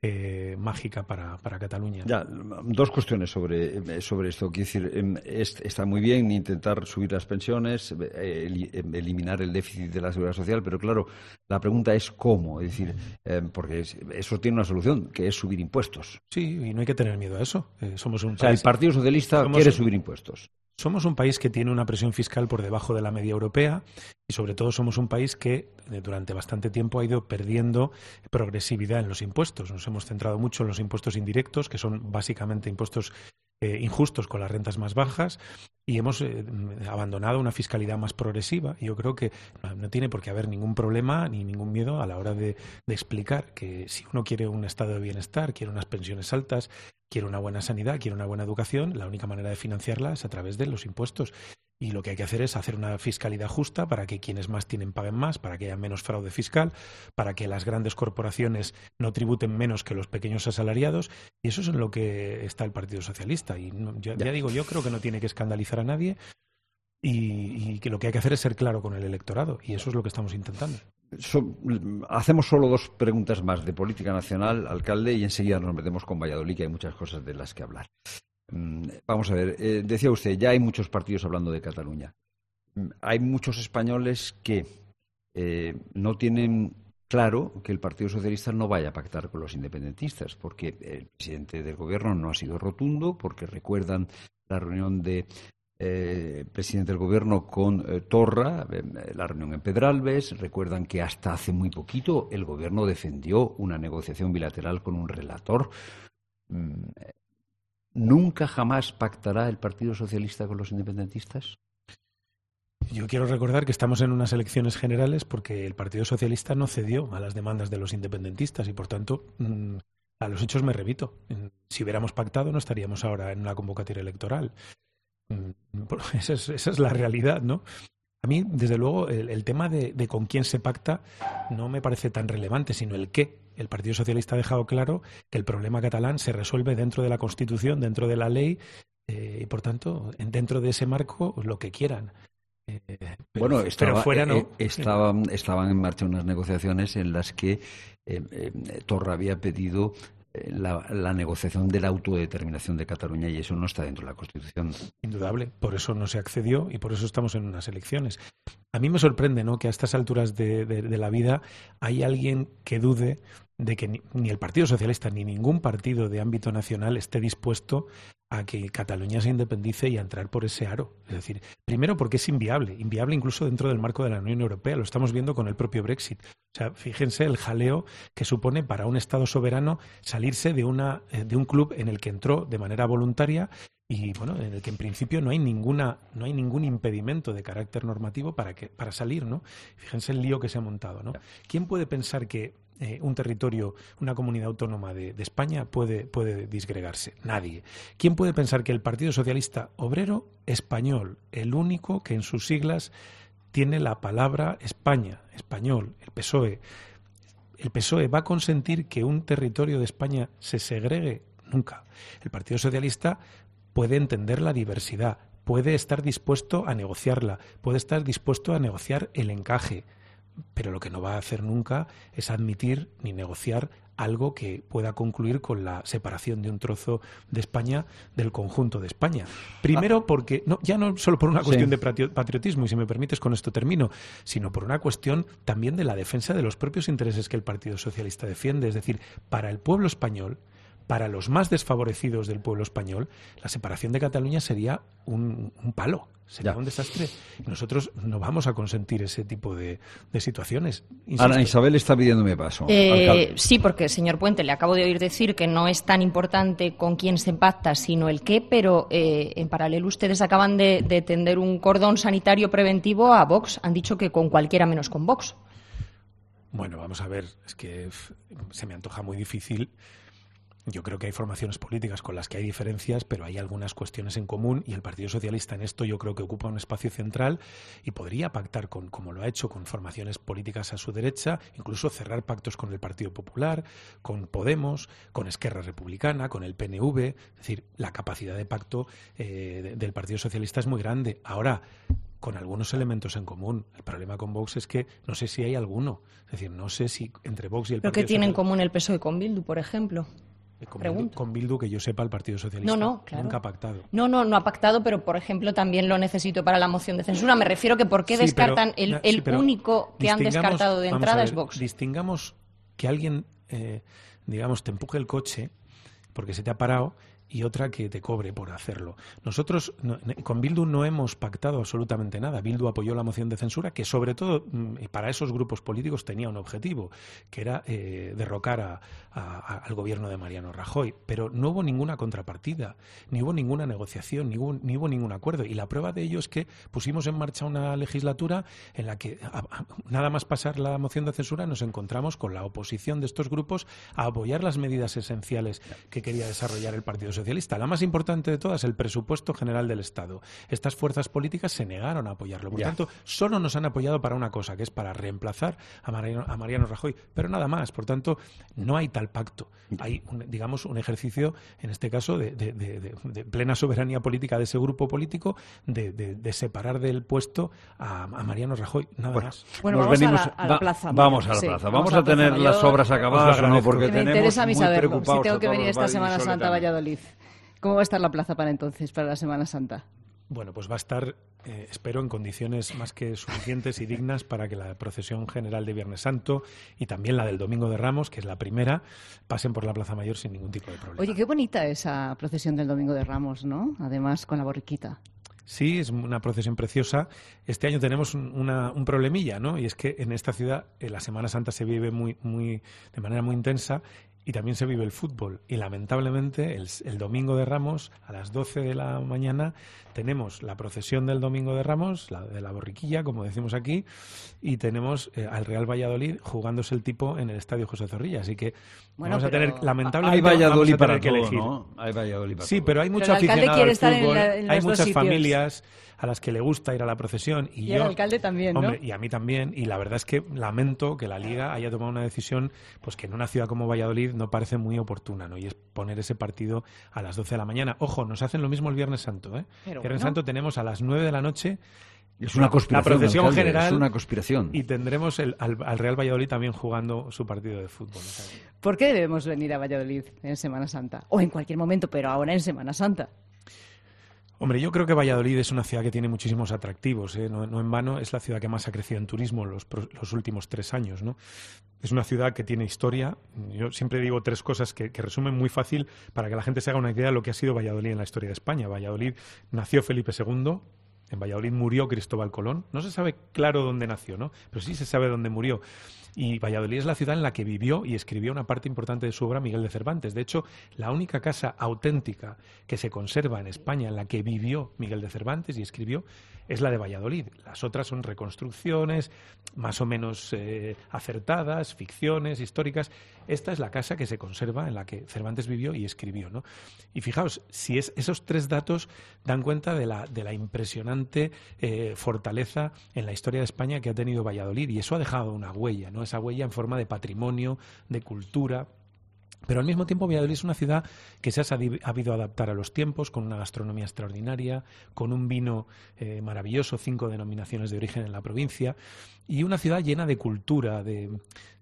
mágica para Cataluña. Ya, dos cuestiones sobre esto. Quiero decir, está muy bien intentar subir las pensiones, eliminar el déficit de la seguridad social, pero claro, la pregunta es cómo. Es decir, porque eso tiene una solución, que es subir impuestos. Sí, y no hay que tener miedo a eso. Somos un país, el Partido Socialista quiere subir impuestos. Somos un país que tiene una presión fiscal por debajo de la media europea y sobre todo somos un país que durante bastante tiempo ha ido perdiendo progresividad en los impuestos. Nos hemos centrado mucho en los impuestos indirectos, que son básicamente impuestos injustos con las rentas más bajas, y hemos abandonado una fiscalidad más progresiva. Y yo creo que no tiene por qué haber ningún problema ni ningún miedo a la hora de explicar que si uno quiere un estado de bienestar, quiere unas pensiones altas, quiere una buena sanidad, quiere una buena educación, la única manera de financiarla es a través de los impuestos. Y lo que hay que hacer es hacer una fiscalidad justa para que quienes más tienen paguen más, para que haya menos fraude fiscal, para que las grandes corporaciones no tributen menos que los pequeños asalariados. Y eso es en lo que está el Partido Socialista. Y ya digo, yo creo que no tiene que escandalizar a nadie y que lo que hay que hacer es ser claro con el electorado. Y eso es lo que estamos intentando. Hacemos solo dos preguntas más de política nacional, alcalde, y enseguida nos metemos con Valladolid, que hay muchas cosas de las que hablar. Vamos a ver, decía usted, ya hay muchos partidos hablando de Cataluña. Hay muchos españoles que no tienen claro que el Partido Socialista no vaya a pactar con los independentistas, porque el presidente del gobierno no ha sido rotundo, porque recuerdan la reunión de presidente del gobierno, con Torra, la reunión en Pedralbes. Recuerdan que hasta hace muy poquito el gobierno defendió una negociación bilateral con un relator. ¿Nunca jamás pactará el Partido Socialista con los independentistas? Yo quiero recordar que estamos en unas elecciones generales porque el Partido Socialista no cedió a las demandas de los independentistas y, por tanto, a los hechos me remito. Si hubiéramos pactado no estaríamos ahora en una convocatoria electoral. Esa es la realidad, ¿no? A mí, desde luego, el tema de con quién se pacta no me parece tan relevante, sino el qué. El Partido Socialista ha dejado claro que el problema catalán se resuelve dentro de la Constitución, dentro de la ley, y, por tanto, dentro de ese marco, lo que quieran. Bueno, fuera no. Estaban en marcha unas negociaciones en las que Torra había pedido la negociación de la autodeterminación de Cataluña, y eso no está dentro de la Constitución. Indudable, por eso no se accedió y por eso estamos en unas elecciones. A mí me sorprende, ¿no?, que a estas alturas de la vida hay alguien que dude de que ni el Partido Socialista ni ningún partido de ámbito nacional esté dispuesto a que Cataluña se independice y a entrar por ese aro. Es decir, primero porque es inviable incluso dentro del marco de la Unión Europea. Lo estamos viendo con el propio Brexit. O sea, fíjense el jaleo que supone para un Estado soberano salirse de un club en el que entró de manera voluntaria y, bueno, en el que en principio no hay ningún impedimento de carácter normativo para salir, ¿no? Fíjense el lío que se ha montado, ¿no? ¿Quién puede pensar que un territorio, una comunidad autónoma de España puede disgregarse? Nadie. ¿Quién puede pensar que el Partido Socialista Obrero Español, el único que en sus siglas tiene la palabra España, español, el PSOE va a consentir que un territorio de España se segregue? Nunca. El Partido Socialista puede entender la diversidad, puede estar dispuesto a negociarla, puede estar dispuesto a negociar el encaje, pero lo que no va a hacer nunca es admitir ni negociar algo que pueda concluir con la separación de un trozo de España del conjunto de España. Primero porque, ya no solo por una cuestión de patriotismo, y si me permites con esto termino, sino por una cuestión también de la defensa de los propios intereses que el Partido Socialista defiende. Es decir, para el pueblo español, para los más desfavorecidos del pueblo español, la separación de Cataluña sería un palo, sería un desastre. Y nosotros no vamos a consentir ese tipo de situaciones. Insisto. Ana Isabel está pidiéndome paso. Sí, porque, señor Puente, le acabo de oír decir que no es tan importante con quién se pacta, sino el qué, pero en paralelo ustedes acaban de tender un cordón sanitario preventivo a Vox. Han dicho que con cualquiera menos con Vox. Bueno, vamos a ver, es que se me antoja muy difícil. Yo creo que hay formaciones políticas con las que hay diferencias, pero hay algunas cuestiones en común y el Partido Socialista en esto yo creo que ocupa un espacio central y podría pactar, como lo ha hecho, con formaciones políticas a su derecha, incluso cerrar pactos con el Partido Popular, con Podemos, con Esquerra Republicana, con el PNV. Es decir, la capacidad de pacto del Partido Socialista es muy grande. Ahora, con algunos elementos en común. El problema con Vox es que no sé si hay alguno. Es decir, no sé si entre Vox y el Partido Socialista... ¿Pero qué tiene en común el PSOE con Bildu, por ejemplo? Con Bildu, que yo sepa, el Partido Socialista claro. nunca ha pactado. No ha pactado, pero, por ejemplo, también lo necesito para la moción de censura. Me refiero que ¿por qué descartan el único que han descartado de entrada es Vox? Distingamos que alguien, digamos, te empuje el coche porque se te ha parado y otra que te cobre por hacerlo. Nosotros con Bildu no hemos pactado absolutamente nada. Bildu apoyó la moción de censura que, sobre todo, para esos grupos políticos tenía un objetivo, que era derrocar al gobierno de Mariano Rajoy. Pero no hubo ninguna contrapartida, ni hubo ninguna negociación, ni hubo ningún acuerdo. Y la prueba de ello es que pusimos en marcha una legislatura en la que, nada más pasar la moción de censura, nos encontramos con la oposición de estos grupos a apoyar las medidas esenciales que quería desarrollar el Partido Socialista. La más importante de todas, el presupuesto general del Estado. Estas fuerzas políticas se negaron a apoyarlo. Por tanto, solo nos han apoyado para una cosa, que es para reemplazar a Mariano Rajoy, pero nada más. Por tanto, no hay tal pacto. Hay, digamos, un ejercicio, en este caso, de plena soberanía política de ese grupo político, de separar del puesto a Mariano Rajoy. Nada más. Bueno, vamos a la plaza. Vamos a la plaza. Vamos a tener las obras acabadas, ¿no? Porque me interesa a mí saberlo. Si tengo que venir esta Semana Santa a Valladolid. ¿Cómo va a estar la plaza para entonces, para la Semana Santa? Bueno, pues va a estar, espero, en condiciones más que suficientes y dignas para que la procesión general de Viernes Santo y también la del Domingo de Ramos, que es la primera, pasen por la Plaza Mayor sin ningún tipo de problema. Oye, qué bonita esa procesión del Domingo de Ramos, ¿no? Además, con la borriquita. Sí, es una procesión preciosa. Este año tenemos un problemilla, ¿no? Y es que en esta ciudad la Semana Santa se vive de manera muy intensa y también se vive el fútbol. Y lamentablemente el Domingo de Ramos, a las 12 de la mañana, tenemos la procesión del Domingo de Ramos, de la borriquilla, como decimos aquí, y tenemos al Real Valladolid jugándose el tipo en el Estadio José Zorrilla. Así que vamos a tener, lamentablemente, hay Valladolid vamos a tener para que todo, elegir. ¿no? Hay Valladolid para sí, todo. pero hay mucho aficionado quiere al estar fútbol, en los hay dos muchas sitios. familias a las que le gusta ir a la procesión. Y el yo, alcalde también, ¿no? hombre, y a mí también. Y la verdad es que lamento que la Liga haya tomado una decisión pues que en una ciudad como Valladolid no parece muy oportuna, ¿no? Y es poner ese partido a las 12 de la mañana. Ojo, nos hacen lo mismo el Viernes Santo, ¿eh? Pero Viernes bueno. Santo tenemos a las 9 de la noche Es una conspiración, la procesión alcalde, general. es una conspiración. Y tendremos al Real Valladolid también jugando su partido de fútbol. ¿Por qué debemos venir a Valladolid en Semana Santa? O en cualquier momento, pero ahora en Semana Santa. Hombre, yo creo que Valladolid es una ciudad que tiene muchísimos atractivos, ¿eh? No en vano es la ciudad que más ha crecido en turismo los últimos 3 años, ¿no? Es una ciudad que tiene historia. Yo siempre digo 3 cosas que resumen muy fácil para que la gente se haga una idea de lo que ha sido Valladolid en la historia de España. Valladolid nació Felipe II. En Valladolid murió Cristóbal Colón. No se sabe claro dónde nació, ¿no? Pero sí se sabe dónde murió. Y Valladolid es la ciudad en la que vivió y escribió una parte importante de su obra Miguel de Cervantes. De hecho, la única casa auténtica que se conserva en España en la que vivió Miguel de Cervantes y escribió es la de Valladolid. Las otras son reconstrucciones más o menos acertadas, ficciones históricas. Esta es la casa que se conserva en la que Cervantes vivió y escribió, ¿no? Y fijaos, si esos 3 datos dan cuenta de la impresionante fortaleza en la historia de España que ha tenido Valladolid, y eso ha dejado una huella, ¿no? Esa huella en forma de patrimonio, de cultura. Pero al mismo tiempo Valladolid es una ciudad que se ha sabido adaptar a los tiempos, con una gastronomía extraordinaria, con un vino maravilloso, 5 denominaciones de origen en la provincia, y una ciudad llena de cultura, de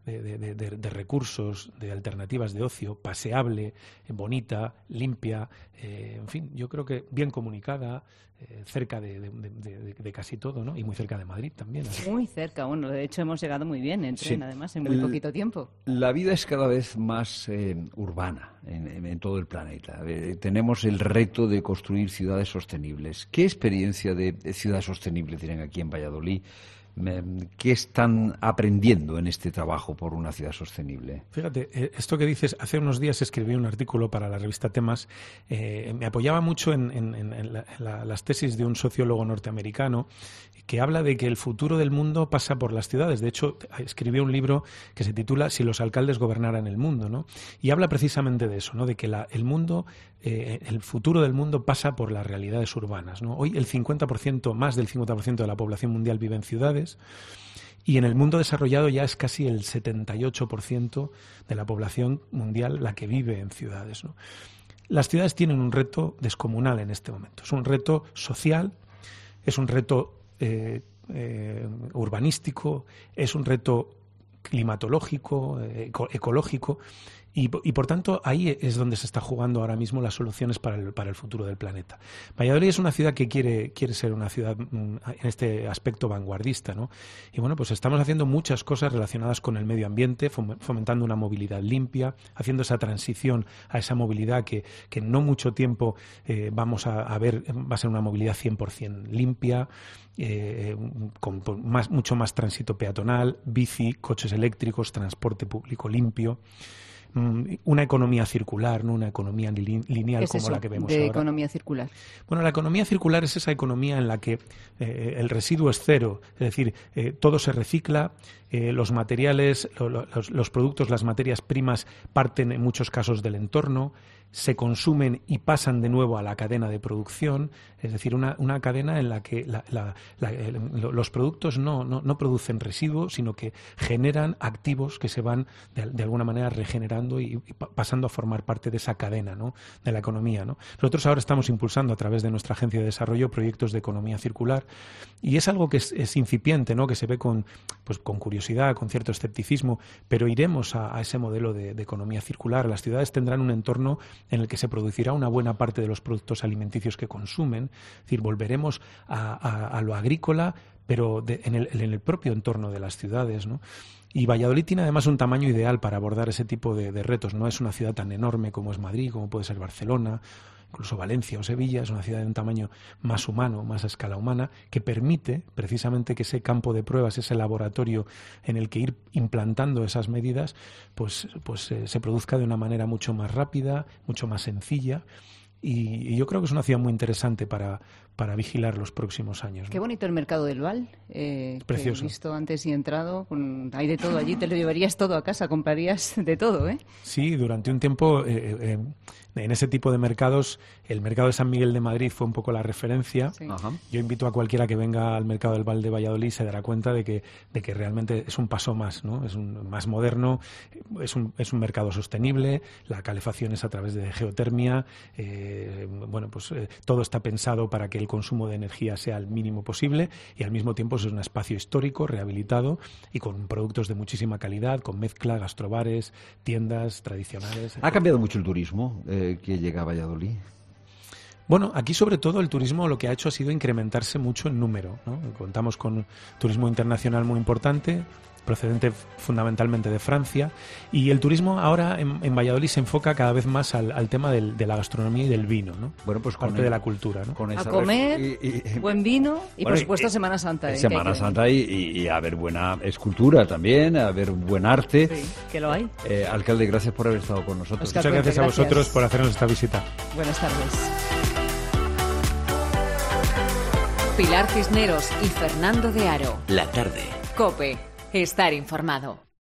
recursos, de alternativas de ocio, paseable, bonita, limpia, en fin, yo creo que bien comunicada, cerca de casi todo, ¿no? Y muy cerca de Madrid también. Muy cerca, bueno, de hecho hemos llegado muy bien en tren, además, en muy poquito tiempo. La vida es cada vez más urbana en todo el planeta. Tenemos el reto de construir ciudades sostenibles. ¿Qué experiencia de ciudad sostenible tienen aquí en Valladolid? ¿Qué están aprendiendo en este trabajo por una ciudad sostenible? Fíjate, esto que dices, hace unos días escribí un artículo para la revista Temas. Me apoyaba mucho en las tesis de un sociólogo norteamericano que habla de que el futuro del mundo pasa por las ciudades. De hecho, escribió un libro que se titula Si los alcaldes gobernaran el mundo, ¿no? Y habla precisamente de eso, ¿no? De que el mundo, el futuro del mundo pasa por las realidades urbanas, ¿no? Hoy el 50%, más del 50% de la población mundial vive en ciudades, y en el mundo desarrollado ya es casi el 78% de la población mundial la que vive en ciudades, ¿no? Las ciudades tienen un reto descomunal en este momento. Es un reto social, es un reto urbanístico, es un reto climatológico, ecológico, y por tanto ahí es donde se está jugando ahora mismo las soluciones para el futuro del planeta. Valladolid es una ciudad que quiere ser una ciudad en este aspecto vanguardista, ¿no? Y bueno, pues estamos haciendo muchas cosas relacionadas con el medio ambiente, fomentando una movilidad limpia, haciendo esa transición a esa movilidad que en no mucho tiempo vamos a ver, va a ser una movilidad 100% limpia, con mucho más tránsito peatonal, bici, coches eléctricos, transporte público limpio, una economía circular, no una economía lineal como la que vemos ahora. Economía circular? Bueno, la economía circular es esa economía en la que el residuo es cero, es decir, todo se recicla, los materiales, los productos, las materias primas parten en muchos casos del entorno, se consumen y pasan de nuevo a la cadena de producción, es decir, una cadena en la que los productos no producen residuos, sino que generan activos que se van de alguna manera regenerando y pasando a formar parte de esa cadena, ¿no? De la economía, ¿no? Nosotros ahora estamos impulsando a través de nuestra agencia de desarrollo proyectos de economía circular, y es algo que es incipiente, ¿no? Que se ve con curiosidad, con cierto escepticismo, pero iremos a ese modelo de economía circular. Las ciudades tendrán un entorno en el que se producirá una buena parte de los productos alimenticios que consumen, es decir, volveremos a lo agrícola, pero en el propio entorno de las ciudades, ¿no? Y Valladolid tiene además un tamaño ideal para abordar ese tipo de retos. No es una ciudad tan enorme como es Madrid, como puede ser Barcelona, incluso Valencia o Sevilla, es una ciudad de un tamaño más humano, más a escala humana, que permite precisamente que ese campo de pruebas, ese laboratorio en el que ir implantando esas medidas, pues se produzca de una manera mucho más rápida, mucho más sencilla. Y yo creo que es una ciudad muy interesante para vigilar los próximos años, ¿no? Qué bonito el mercado del Val. Precioso. Que he visto antes y entrado. Hay de todo allí, te lo llevarías todo a casa, comprarías de todo, ¿eh? Sí, durante un tiempo en ese tipo de mercados, el mercado de San Miguel de Madrid fue un poco la referencia. Sí. Yo invito a cualquiera que venga al mercado del Val de Valladolid, se dará cuenta de que realmente es un paso más, ¿no? Es más moderno, es un mercado sostenible, la calefacción es a través de geotermia, todo está pensado para que el consumo de energía sea el mínimo posible y al mismo tiempo es un espacio histórico, rehabilitado y con productos de muchísima calidad, con mezcla, gastrobares, tiendas tradicionales. ¿Ha cambiado mucho el turismo que llega a Valladolid? Bueno, aquí sobre todo el turismo lo que ha hecho ha sido incrementarse mucho en número, ¿no? Contamos con turismo internacional muy importante, procedente fundamentalmente de Francia, y el turismo ahora en Valladolid se enfoca cada vez más al tema de la gastronomía y del vino, ¿no? Bueno, pues parte de la cultura, ¿no? A comer, buen vino y por supuesto Semana Santa. Semana Santa y a ver buena escultura también, a ver buen arte. Sí, que lo hay. Alcalde, gracias por haber estado con nosotros. Muchas gracias a vosotros por hacernos esta visita. Buenas tardes. Pilar Cisneros y Fernando de Aro. La tarde. COPE. Estar informado.